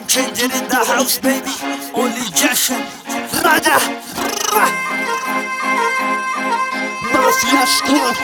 Changing in the house, baby. Only Jason Raja. Mafia squad.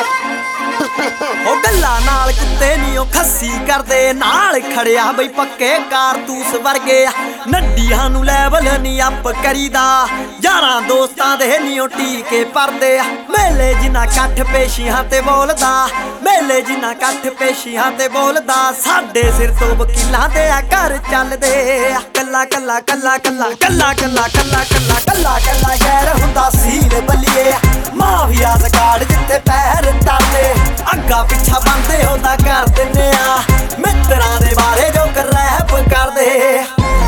ਉਹ ਗੱਲਾਂ ਨਾਲ ਕੁੱਤੇ ਨੀ ਉਹ ਖੱਸੀ ਕਰਦੇ ਨਾਲ ਖੜਿਆ ਬਈ ਪੱਕੇ ਕਾਰਤੂਸ ਵਰਗੇ ਨੱਡੀਆਂ ਨੂੰ ਲੈਵਲ ਨੀ ਅੱਪ ਕਰੀਦਾ ਯਾਰਾਂ ਦੋਸਤਾਂ ਦੇ ਨੀ ਉਹ ਟੀਕੇ ਪਰਦੇ ਮੇਲੇ ਜਿਨ੍ਹਾਂ ਕੱਠ ਪੇਸ਼ੀਆਂ ਤੇ ਬੋਲਦਾ ਮੇਲੇ ਜਿਨ੍ਹਾਂ ਕੱਠ ਪੇਸ਼ੀਆਂ ਤੇ ਬੋਲਦਾ ਸਾਡੇ ਸਿਰ ਤੋਂ ਵਕੀਲਾਂ ਦੇ ਆ ਘਰ ਚੱਲਦੇ ਕੱਲਾ ਕੱਲਾ ਕੱਲਾ ਕੱਲਾ ਕੱਲਾ ਕੱਲਾ ਕੱਲਾ ਕੱਲਾ ਕੱਲਾ ਕੱਲਾ ਸ਼ਹਿਰ ਹੁੰਦਾ ਸੀਲ ਬੱਲੀਏ ਮਾਫੀਆ ਸਕਾੜ ਜਿੱਥੇ ਪੈਰ ਟਾਲੇ ਅੱਗਾ ਪਿੱਛਾ ਬੰਦੇ ਹੁੰਦਾ ਕਰ ਦਿੰਨੇ ਆ ਮਿੱਤਰਾਂ ਦੇ ਬਾਰੇ ਜੋ ਕਰ ਰੈਪ ਕਰਦੇ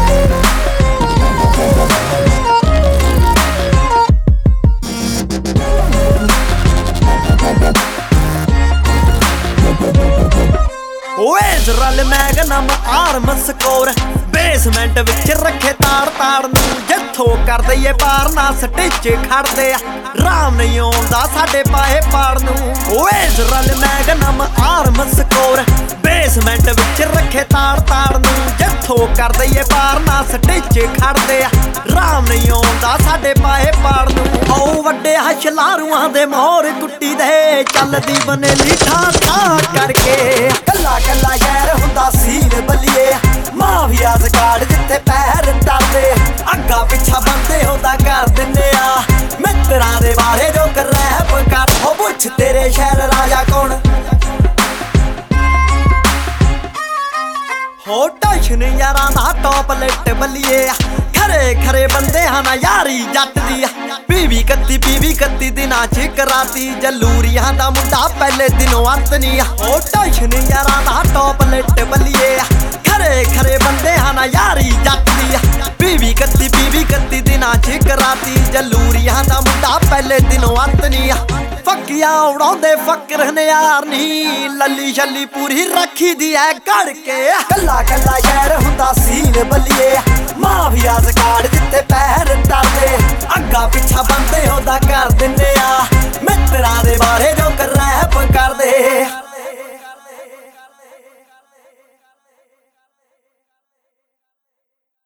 ਓਏ ਜ਼ਰਲ ਮੈਗਨਮ ਆਰਮ ਸਕੋਰ ਬੇਸਮੈਂਟ ਵਿੱਚ ਰੱਖੇ ਤਾੜ ਤਾੜ ਨੂੰ ਜਿੱਥੋਂ ਕਰ ਦਈਏ ਪਾਰ ਨਾ ਸਟਿੱਚ ਖੜਦੇ ਆ ਰਾਮ ਨਹੀਂ ਆਉਂਦਾ ਸਾਡੇ ਪਾਏ ਪਾੜ ਨੂੰ ਓਏ ਜ਼ਰਲ ਮੈਗਨਮ ਆਰਮ ਸਕੋਰ ਬੇਸਮੈਂਟ ਵਿੱਚ ਰੱਖੇ ਤਾੜ ਤਾੜ ਨੂੰ ਜਿੱਥੋਂ ਕਰ ਦਈਏ ਪਾਰ ਨਾ ਸਟਿੱਚ ਖੜਦੇ ਆ ਰਾਮ ਨਹੀਂ ਆਉਂਦਾ ਸਾਡੇ ਪਾਏ ਪਾੜ ਨੂੰ ਆਓ ਵੱਡੇ ਹਸ਼ਲਾਰੂਆਂ ਦੇ ਮੋਹਰ ਕੁੱਟੀ ਦੇ ਚੱਲਦੀ ਬਨੇਲੀ ਠਾ ਠਾ ਕਰਕੇ ਕੱਲਾ ਕੱਲਾ ਸ਼ਹਿਰ ਹੁੰਦਾ ਸੀਲ ਬੱਲੀਏ ਮਾਫੀਆ ਸਕਾੜ ਜਿੱਥੇ ਪੈਰ ਟਾਲੇ ਅੱਗਾ ਪਿੱਛਾ ਬੰਦੇ ਹੁੰਦਾ ਕਰ ਦਿੰਨੇ ਆ ਮਿੱਤਰਾਂ ਦੇ ਬਾਰੇ ਜੋ ਕਰ ਰੈਪ ਕਰ ਹੋ ਪੁੱਛ ਤੇਰੇ ਸ਼ਹਿਰ ਰਾਜਾ ਕੌਣ ਹੋ ਟੈਸ਼ਨ ਯਾਰਾਂ ਦਾ ਟੌਪ ਲਿਟ ਬੱਲੀਏ ਖਰੇ ਖਰੇ ਬੰਦੇ ਹਨ ਯਾਰੀ ਜੱਟ ਦੀ ਬੀਬੀ 31 ਦਿਨਾਂ ਚ ਕਰਾਤੀ ਜਲੂਰੀਆਂ ਦਾ ਮੁੰਡਾ ਪਹਿਲੇ ਦਿਨੋਂ ਅੰਤ ਨਹੀਂ ਹੋ ਟੈਸ਼ਨ ਯਾਰਾਂ ਦਾ ਟੌਪ ਲਿਟ ਬੱਲੀਏ ਖਰੇ ਖਰੇ ਬੰਦੇ ਹਨ ਯਾਰੀ ਜੱਟ ਦੀ ਬੀਬੀ 31 ਦਿਨਾਂ ਚ ਕਰਾਤੀ ਜਲੂਰੀਆਂ ਦਾ ਮੁੰਡਾ ਪਹਿਲੇ ਦਿਨੋਂ ਅੰਤ ਨਹੀਂ ਫੱਕੀਆਂ ਉਡਾਉਂਦੇ ਫਕਰ ਹਨਿਆਰ ਨੀ ਲੱਲੀ ਛੱਲੀ ਪੂਰੀ ਰੱਖੀ ਦੀ ਐ ਘੜ ਕੇ ਕੱਲਾ ਕੱਲਾ ਸ਼ਹਿਰ ਹੁੰਦਾ ਸੀਲ ਬੱਲੀਏ ਮਾਫੀਆ ਸਕਾੜ ਜਿੱਥੇ ਪੈਰ